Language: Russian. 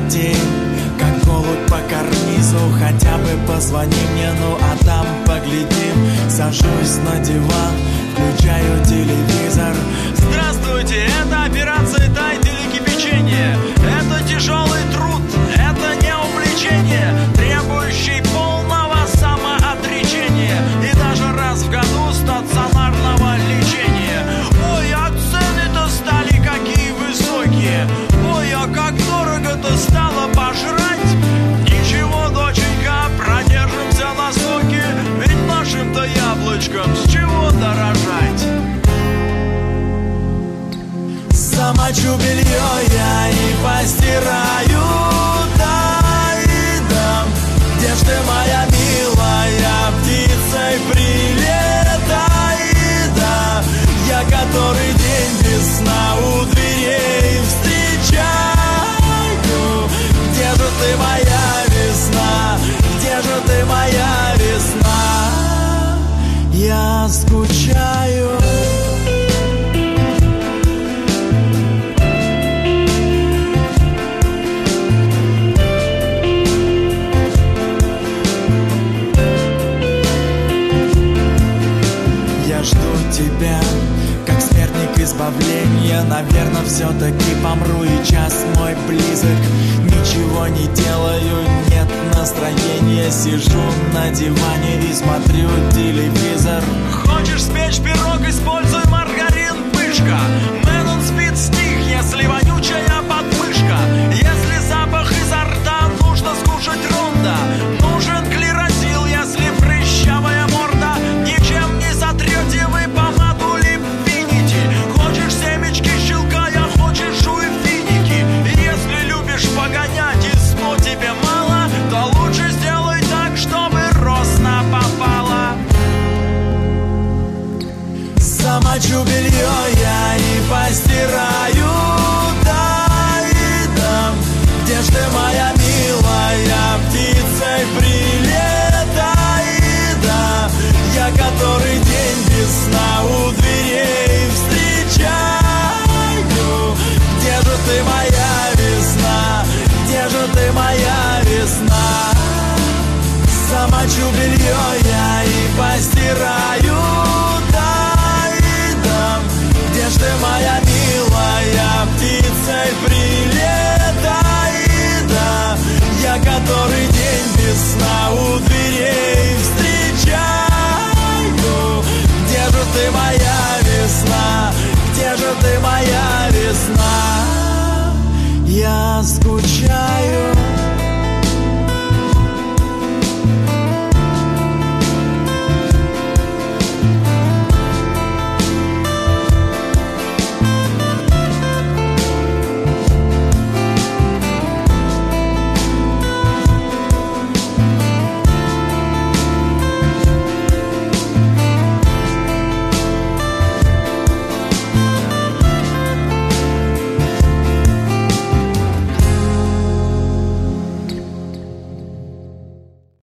лети, как голубь по карнизу, хотя бы позвони мне, ну а там поглядим. Сажусь на диван, включаю телевизор. Здравствуйте, это операция «Тай телекипячение». Это тяжелый труд, это не увлечение, требующий полного самоотречения и даже раз в году стационарного лечения. Ой, а цены-то стали какие высокие. Ой, а как дорого-то стало пожрать. Ничего, доченька, продержимся на соке, ведь нашим-то яблочкам с чего дорожать. Замочу белье я и постираю, да и дам. Где ж ты, моя милая, птицей прилетай, да. Я который день без сна у дверей встречаю. Где же ты, моя весна, где же ты, моя весна? Я скучаю. Тебя, как смертник избавления, наверное, все-таки помру, и час мой близок. Ничего не делаю, нет настроения, сижу на диване и смотрю телевизор. Хочешь спечь пирог, используй маргарин, пышка. Мэн, он спит, стих, если вонючая подмышка. Если запах изо рта, нужно скушать ронда. Нужен клерозил, если прыщавая морда. Ничем не сотрете вы помаду липфинити. Хочешь семечки щелкая, хочешь жуй финики. И если любишь погонять и сно тебе мало, то лучше сделай так, чтобы росно попало. Замочу белье я и постираю, да и дам. Где ж ты, моя милая, птицей прилетай, да. Я который день без сна у дверей встречаю. Где же ты, моя весна, где же ты, моя весна? Замочу белье я и постираю, да и дам. Где ж ты, моя